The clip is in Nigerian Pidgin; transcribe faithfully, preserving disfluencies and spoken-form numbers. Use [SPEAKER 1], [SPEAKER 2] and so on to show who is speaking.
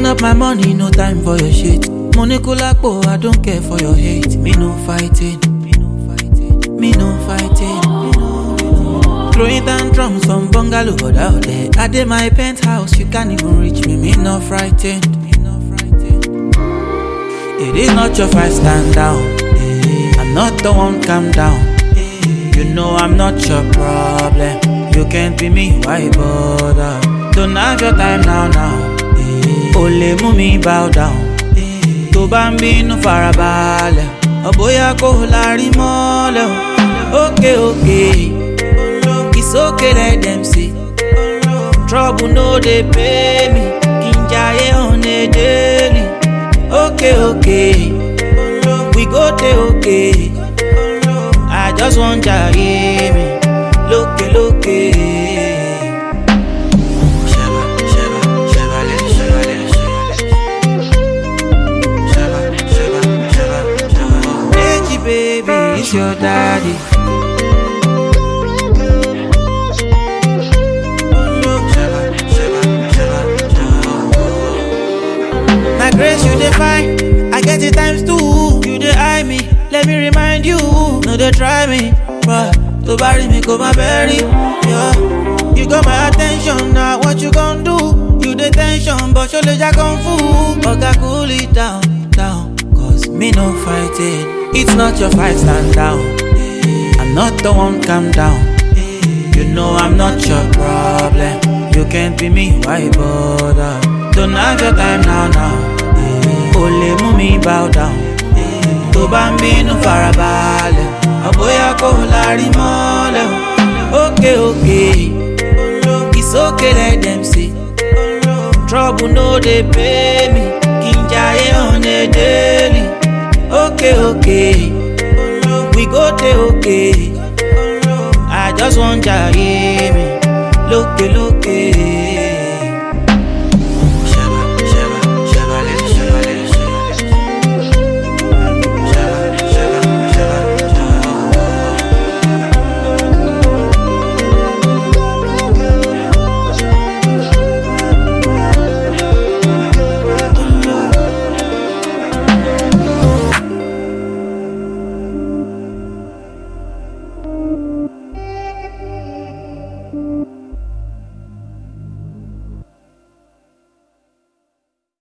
[SPEAKER 1] Counting up my money, no time for your shit. Money kulapo, I don't care for your hate. Me no fighting, me no fighting, me no fighting. Throwing tantrums from bungalow but out there. I did my penthouse, you can't even reach me. Me no frightened, me no frightened. It is not your fight, stand down. I'm not the one, calm down. You know I'm not your problem. You can't be me, why bother? Don't have your time now, now. Ole mumi bow down. To bambi no farabale. Oboya ko lari mole. Okay, okay. It's okay, let them see. Trouble no they pay me. Kinjaye on a daily. Okay, okay. We go te okay. I just want ya hear me. Look, look. Baby, it's your daddy. My grace, you define. I get it times two. You dey eye me. Let me remind you. No, they try me, but to bury me, go my berry. Yeah, you got my attention now. What you gon' do? You the tension, but your legs are kung fu. Okay, cool it down, down. Cause me no fighting. It's not your fight, stand down. I'm not the one, calm down. You know I'm not your problem. You can't be me, why bother? Don't have your time now, now. Ole mumi bow down. To bambi no farabale. Oboya ko lari mole. Okay, okay. It's okay, let them see. Trouble no they pay me. Kinjaye on a daily. Okay, okay. We go te okay. I just want ya hear me. Look, look.